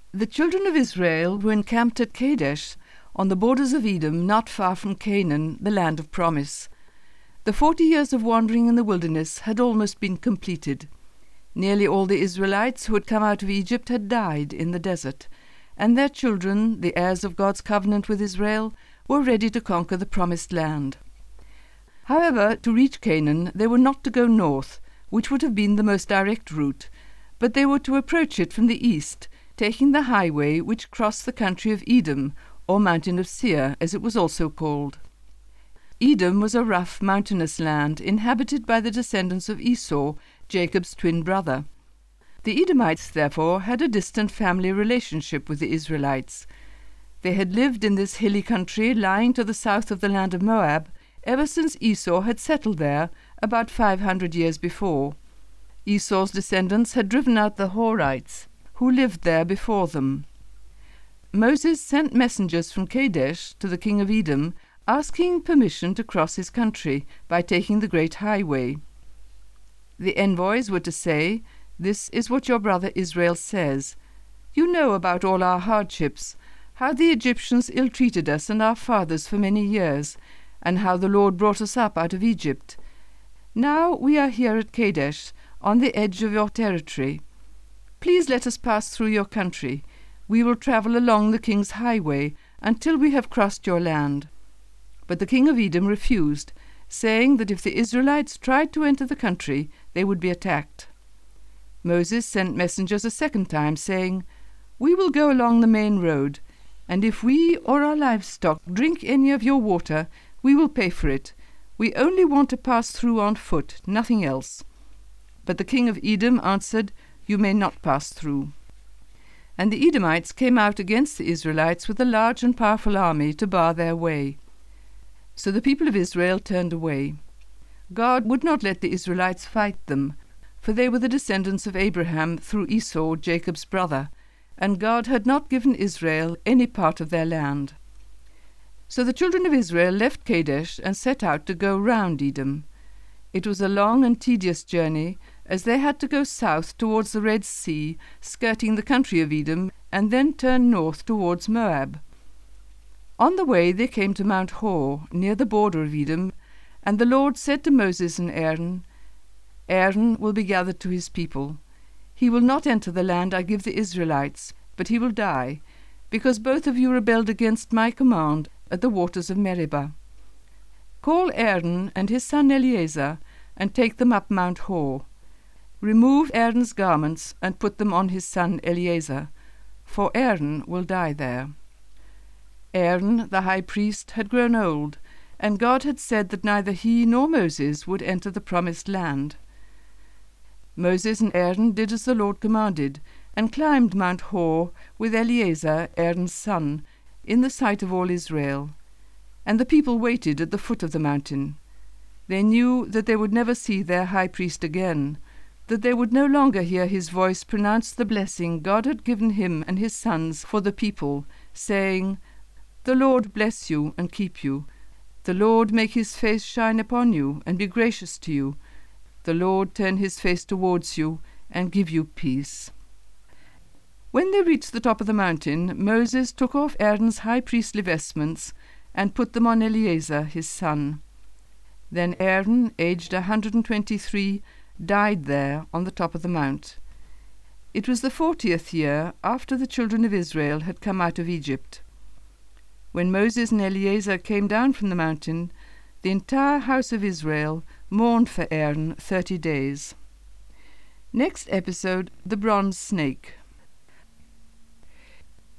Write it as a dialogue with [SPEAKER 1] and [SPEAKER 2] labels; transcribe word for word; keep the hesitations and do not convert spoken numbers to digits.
[SPEAKER 1] The children of Israel were encamped at Kadesh, on the borders of Edom, not far from Canaan, the land of promise. The forty years of wandering in the wilderness had almost been completed. Nearly all the Israelites who had come out of Egypt had died in the desert, and their children, the heirs of God's covenant with Israel, were ready to conquer the promised land. However, to reach Canaan, they were not to go north, which would have been the most direct route, but they were to approach it from the east, taking the highway which crossed the country of Edom, or Mountain of Seir, as it was also called. Edom was a rough, mountainous land inhabited by the descendants of Esau, Jacob's twin brother. The Edomites, therefore, had a distant family relationship with the Israelites. They had lived in this hilly country lying to the south of the land of Moab ever since Esau had settled there about five hundred years before. Esau's descendants had driven out the Horites, who lived there before them. Moses sent messengers from Kadesh to the king of Edom, asking permission to cross his country by taking the great highway. The envoys were to say, "This is what your brother Israel says. You know about all our hardships, how the Egyptians ill-treated us and our fathers for many years, and how the Lord brought us up out of Egypt. Now we are here at Kadesh, on the edge of your territory. Please let us pass through your country. We will travel along the king's highway until we have crossed your land." But the king of Edom refused, saying that if the Israelites tried to enter the country, they would be attacked. Moses sent messengers a second time, saying, "We will go along the main road, and if we or our livestock drink any of your water, we will pay for it. We only want to pass through on foot, nothing else." But the king of Edom answered, "You may not pass through." And the Edomites came out against the Israelites with a large and powerful army to bar their way. So the people of Israel turned away. God would not let the Israelites fight them, for they were the descendants of Abraham through Esau, Jacob's brother, and God had not given Israel any part of their land. So the children of Israel left Kadesh and set out to go round Edom. It was a long and tedious journey, as they had to go south towards the Red Sea, skirting the country of Edom, and then turn north towards Moab. On the way they came to Mount Hor, near the border of Edom, and the Lord said to Moses and Aaron, "Aaron will be gathered to his people. He will not enter the land I give the Israelites, but he will die, because both of you rebelled against my command at the waters of Meribah. Call Aaron and his son Eleazar, and take them up Mount Hor. Remove Aaron's garments and put them on his son Eleazar, for Aaron will die there." Aaron, the high priest, had grown old, and God had said that neither he nor Moses would enter the promised land. Moses and Aaron did as the Lord commanded, and climbed Mount Hor with Eleazar, Aaron's son, in the sight of all Israel. And the people waited at the foot of the mountain. They knew that they would never see their high priest again, that they would no longer hear his voice pronounce the blessing God had given him and his sons for the people, saying, "The Lord bless you and keep you. The Lord make his face shine upon you and be gracious to you. The Lord turn his face towards you and give you peace." When they reached the top of the mountain, Moses took off Aaron's high priestly vestments and put them on Eleazar his son. Then Aaron, aged a hundred and twenty-three, died there on the top of the mount. It was the fortieth year after the children of Israel had come out of Egypt. When Moses and Eleazar came down from the mountain, the entire house of Israel mourned for Aaron thirty days. Next episode, the bronze snake.